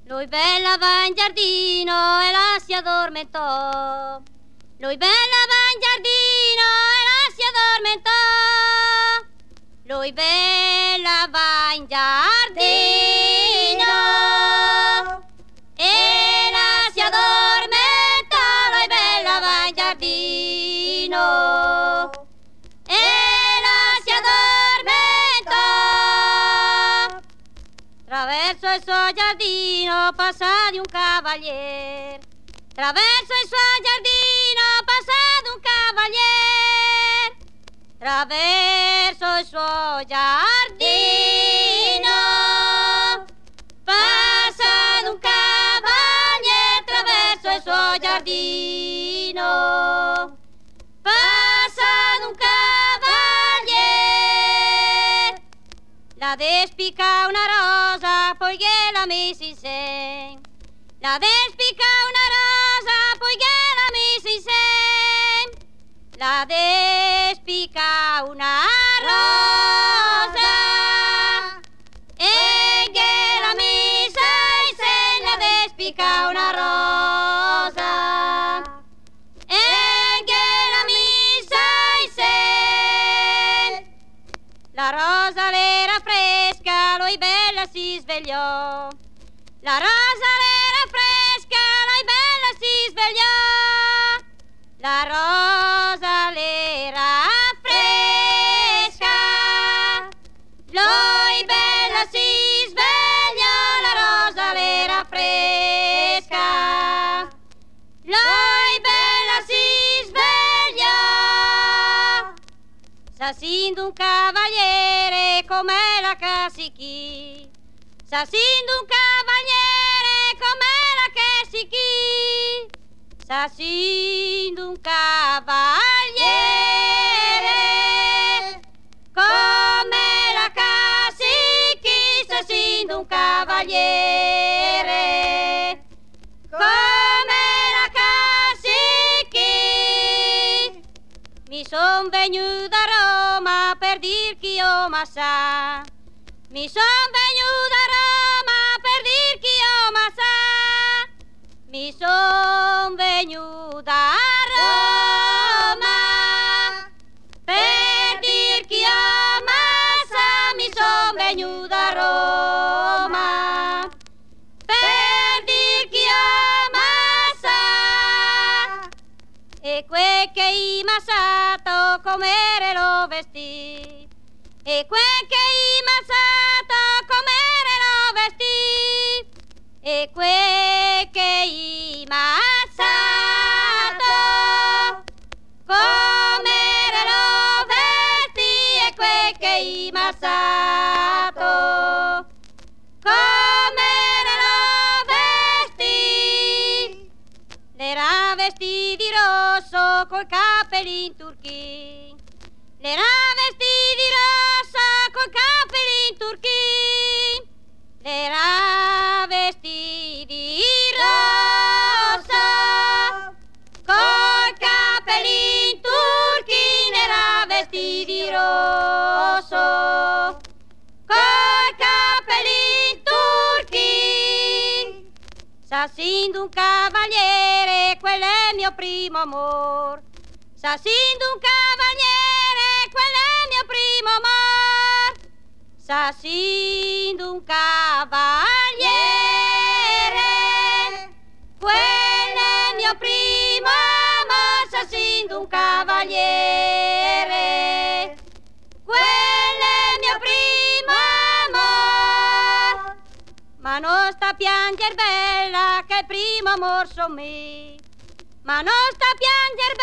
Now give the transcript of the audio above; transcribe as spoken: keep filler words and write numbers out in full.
Lui bella va in giardino e la si addormentò. Lui bella va in giardino e la si addormentò. Lui bella va in giardino e la si addormentò. Lui bella va in giardino e la si addormentò. Traverso il suo giardino passa di un cavalier. Traverso il suo giardino passa di un cavalier. Traverso il suo giardino passa di un cavalier. Traverso il suo giardino passa di un cavalier. La despica una rosa, poi gliela mise in sen. La despica una rosa, poi gliela mise in sen. La despica una rosa e gliela mise in sen. La despica una rosa e gliela mise in sen. La rosa l'era fresca, lui bella si svegliò. La rosa l'era fresca, lui bella si svegliò. La rosa l'era fresca, lui bella si svegliò. La rosa l'era fresca, lui bella si svegliò. S'assindo un cavaliere come la casichi. S'assindo un cavaliere come la casichi. S'assindo un cavaliere come la casichi. S'assindo un cavaliere come la casichi. Mi son venuto da Roma per dir che io m'assa. Mi son venuto a Roma per dir che io m'assa. Mi son venuto a Roma per dir che io m'assa. Mi son venuto a Roma per dir che io m'assa. E quel che io m'assato com'ere lo vestì. E quel che io m'assato com'ere lo vestì. E quel che io m'assato com'ere lo vestì. E quel che io m'assato com'ere lo vestì. L'era vestì di rosso col capelli in turchì. L'era vestì di rosso col capelli in turchì. L'era vestì di rosso col capelli in turchì. L'era vestì di rosso col capelli in turchì. S'assindo un cavaliere, quello è mio primo amor. S'assindo un cavaliere, quello è mio primo amor. S'assindo un cavaliere, quello è mio primo amor. S'assindo un cavaliere, quello è mio primo amor. Ma non sta a pianger bella che il primo amor son me. Ma non sta a pianger